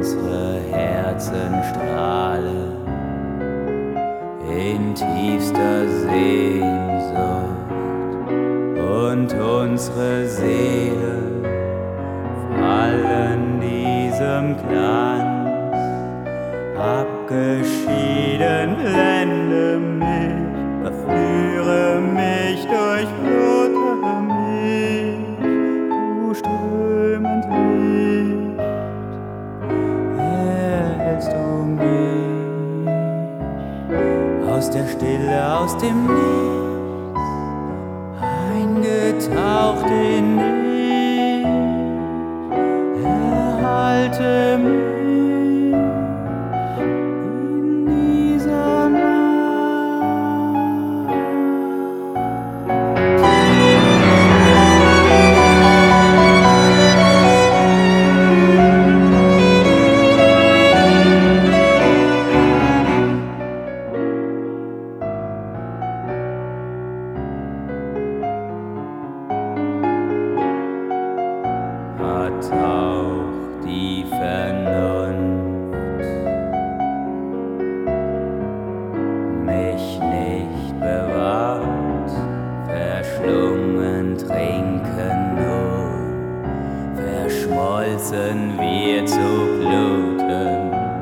unsere Herzen strahlen in tiefster Sehnsucht und unsere Seele fallen diesem Glanz. Abgeschieden blende mich, verführe mich, durchflute mich, du strömend Licht, erhältst du mich aus der Stille, aus dem Nichts, eingetaucht in dich, erhalte mich. Hat auch die Vernunft mich nicht bewahrt, verschlungen trinken nur, verschmolzen wir zu Bluten,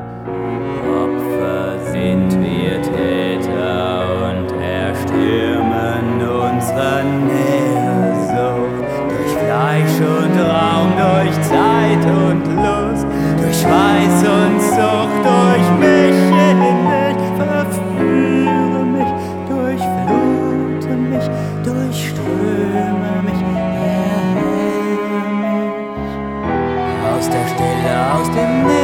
Opfer sind wir Täter und erstürmen unsere Nährsucht durch Fleisch und Raum, durch Zeit und Lust, durch Schweiß und Sucht, durch mich in mich, verführe mich, durchflute mich, durchströme mich, erhelle mich aus der Stille, aus dem Nichts.